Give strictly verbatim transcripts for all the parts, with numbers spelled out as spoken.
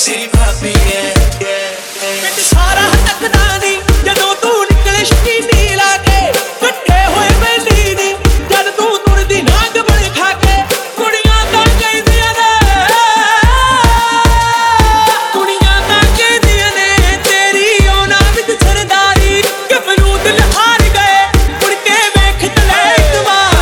city poppy, yeah, yeah, yeah. ਪਿੰਡ ਸਾਰਾ ਤੱਕਦਾ ਨੀ ਜਦੋਂ ਤੂੰ ਨਿਕਲੇ ਸ਼ਕੀਨੀ ਲਾ ਕੇ ਇਕੱਠੇ ਹੋਏ ਬੈਲੀ ਨੀ ਜਦ ਤੂੰ ਤੁਰਦੀ ਨਾਗ ਬਣ ਖਾ ਕੇ ਕੁੜੀਆਂ ਤਾਂ ਕਹਿੰਦੀਆਂ ਨੇ ਕੁੜੀਆਂ ਤਾਂ ਕਹਿੰਦੀਆਂ ਨੇ ਤੇਰੀ ਉਹਨਾਂ ਵਿੱਚ ਸਰਦਾਰੀ ਗੱਭਰੂ ਦਿਲ ਹਾਰ ਗਏ ਮੁੜ ਕੇ ਵੇਖ ਤਲੇ ਇੱਕ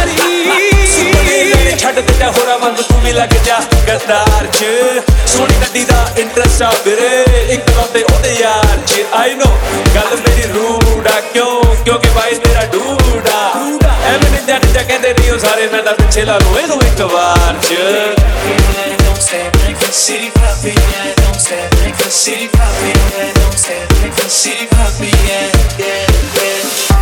ਵਾਰੀ ਛੱਡ ਦੇ ਜਾ ਹੋਰਾਂ ਵਾਂਗ ਤੂੰ ਵੀ ਲੱਗ ਜਾ ਗਰਦਾਰ ਚ ਸੋਹਣੀ ਗੱਡੀ ਦਾ ਇੰਟਰਸਟ ਆ ਵੀਰੇ ਇੱਕ ਲਾਉਂਦੇ ਉਹਦੇ ਯਾਰ ਚ ਆਈ ਨੋ ਗੱਲ ਮੇਰੀ ਰੂਡ ਆ ਕਿਉਂ ਕਿਉਂਕਿ ਬਾਈ ਮੇਰਾ ਡੂਡਾ ਐਵੇਂ ਨਿੰਜਾ ਨਿੰਜਾ ਕਹਿੰਦੇ ਨਹੀਂ ਉਹ ਸਾਰੇ ਮੈਂ ਤਾਂ ਪਿੱਛੇ ਲਾ ਲੂ ਇਹਨੂੰ ਇੱਕ ਵਾਰ ਚ Don't step like a city poppy, yeah. Don't step like a city poppy, yeah. Don't step like a city poppy, yeah, yeah, yeah.